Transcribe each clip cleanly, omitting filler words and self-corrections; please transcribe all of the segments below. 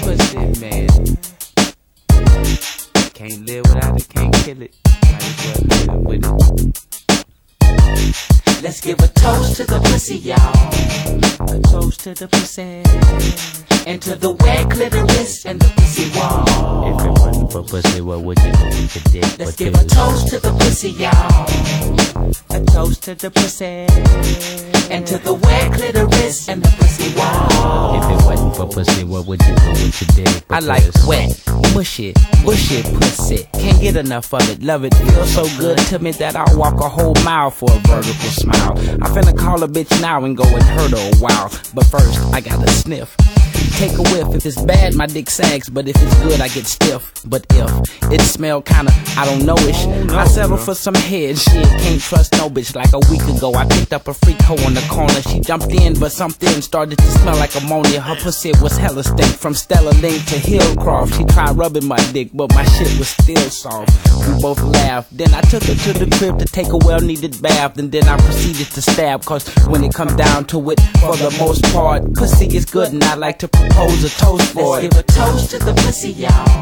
pussy, man. Can't live without it, can't kill it. Might as well live with it. Let's give a toast to the pussy, y'all. A toast to the pussy. And to the wet clitoris and the pussy wall. If it wasn't for pussy, what would you do with your dick? Let's give a toast to the pussy, y'all. A toast to the pussy. And to the wet clitoris and the pussy wall. If it wasn't for pussy, what would you do with your dick? I like wet, mushy, bushy pussy. Can't get enough of it, love it. Feels so good to me that I'll walk a whole mile for a vertical smile. I'm finna call a bitch now and go and hurt her a while. But first, I gotta sniff. Take a whiff. If it's bad, my dick sags, but if it's good, I get stiff. But if it smell kinda, I don't know-ish, I settle for some head shit. Can't trust no bitch. Like a week ago, I picked up a freak hoe on the corner. She jumped in, but something started to smell like ammonia. Her pussy was hella stink, from Stella Link to Hillcroft. She tried rubbing my dick, but my shit was still soft. We both laughed. Then I took her to the crib to take a well-needed bath, and then I proceeded to stab. Cause when it comes down to it, for the most part, pussy is good, and I like to propose a toast for Let's it. give a toast to the pussy, y'all.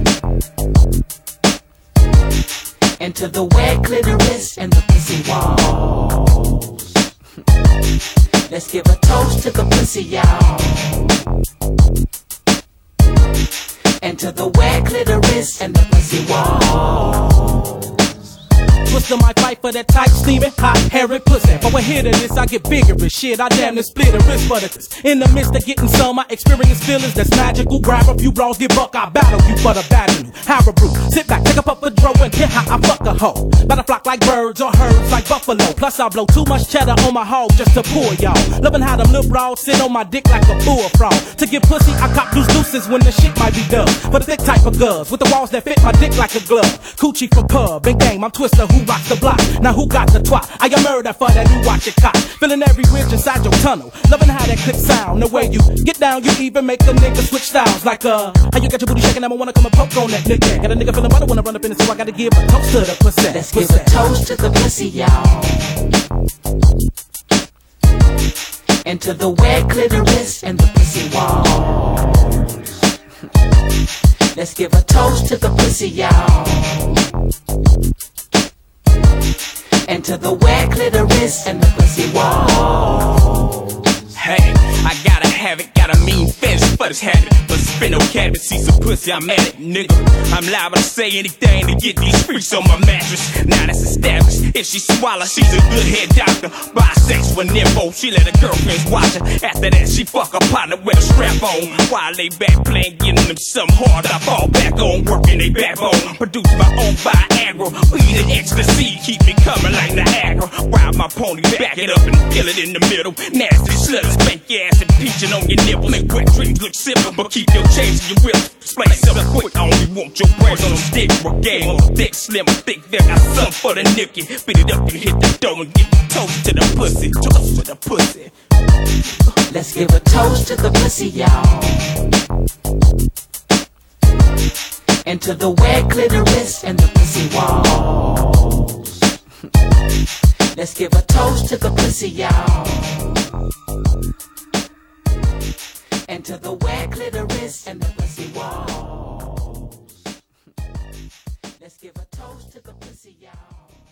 And to the wet clitoris and the pussy walls. Let's give a toast to the pussy, y'all. And to the wet clitoris and the pussy walls. Twist the mic fight for that tight, steaming, hot, hairy pussy. But when hitting this, I get bigger as shit. I damn near split a wrist for this. In the midst of getting some, I experience feelings that's magical. Grab a few bras, get buck, I battle you for the battle. Haribo, sit back, take a puff of dro and hear how I fuck a hoe. Better flock like birds or herds like buffalo. Plus I blow too much cheddar on my hog just to pour y'all. Loving how them little bras sit on my dick like a bullfrog. To get pussy, I cop deuces when the shit might be done. For the thick type of girls, with the walls that fit my dick like a glove. Coochie for pub, big game, I'm Twister who rocks the block. Now who got the twat? I am murder for that new watch it cock. Feeling every ridge inside your tunnel. Loving how that could sound. The way you get down, you even make a nigga switch styles. Like how you got your booty shaking, I'ma wanna come and poke on that nigga. Got a nigga feeling butter when I run up in it, so I gotta give a toast to the pussy. Let's give a toast to the pussy, y'all. And to the wet clitoris and the pussy walls. Let's give a toast to the pussy, y'all. And to the wet clitoris and the pussy walls. Hey, I gotta have it, got a mean fence for this habit. But spin no cabin, see some pussy, I'm at it, nigga. I'm liable to say anything to get these freaks on my mattress. Now that's established. If she swallow, she's a good head doctor. Buy sex for nympho, she let her girlfriends watch her. After that, she fuck her partner with a strap on. While they back playing, getting them some hard, I fall back on, working they backbone. Produce my own Viagra, weed and ecstasy, keep me coming like Niagara. Ride my pony, back it up and kill it in the middle. Nasty sluts, spank your ass and peaching on your nipple. Make wet dreams look simple, but keep your change in your will. Explain something quick, I only want your brains on them stick. Or game on the thick, slim, thick, there got something for the nicky. Beat it up and hit the dough and get the toast to the pussy. Toast to the pussy. Let's give a toast to the pussy, y'all. And to the wet clitoris and the pussy walls. Let's give a toast to the pussy, y'all. And to the wet clitoris and the pussy walls. Let's give a toast to the pussy, y'all.